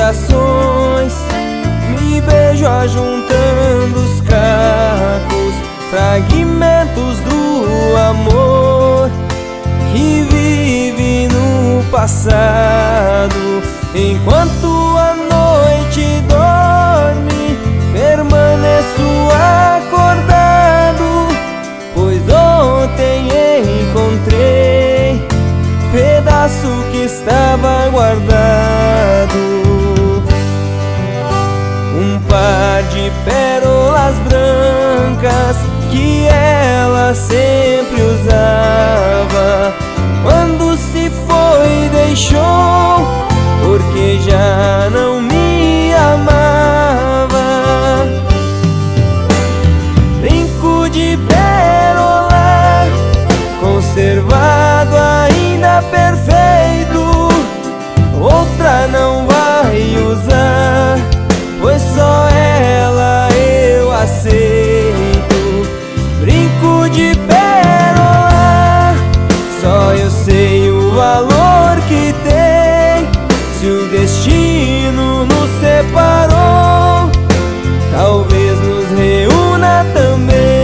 recordações, me vejo ajuntando os cacos, fragmentos do amor que vive no passado. Enquanto a noite dorme, permaneço acordado, pois ontem encontrei pedaço que estava guardado. Um par de pérolas brancas que ela sempre usava. Quando se foi, deixou, porque já não me amava. Brinco de pérola, conservado ainda perfeito, outra não vai usar, pois só ela eu aceito. Brinco de pérola, só eu sei o valor que tem. Se o destino nos separou, talvez nos reúna também.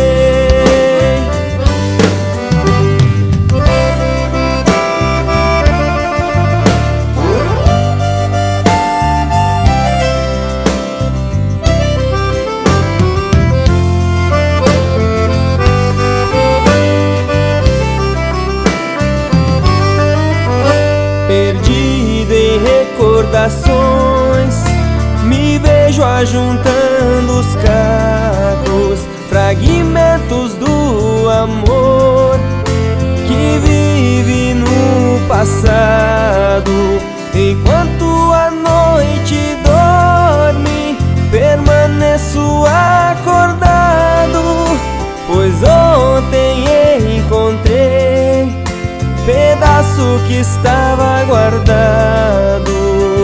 Perdido em recordações, me vejo ajuntando os cacos, fragmentos do amor que vive no passado. Enquanto a noite dorme, permaneço acordado, pois ontem encontrei pedaço que estava guardado.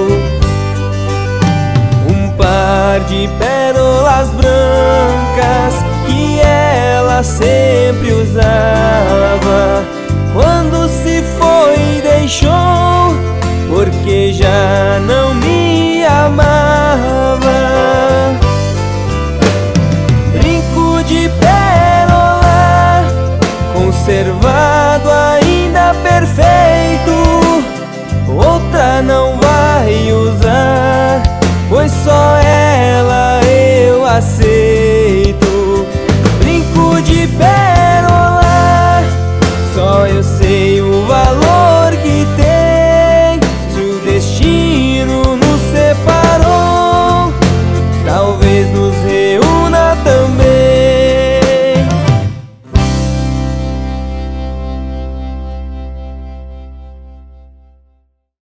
Um par de pérolas brancas que ela sempre usava. Quando se foi, deixou, porque já não me amava. Brinco de pérola, conservado ainda perfeito, outra não vai usar, pois só ela eu aceito. Brinco de pérola,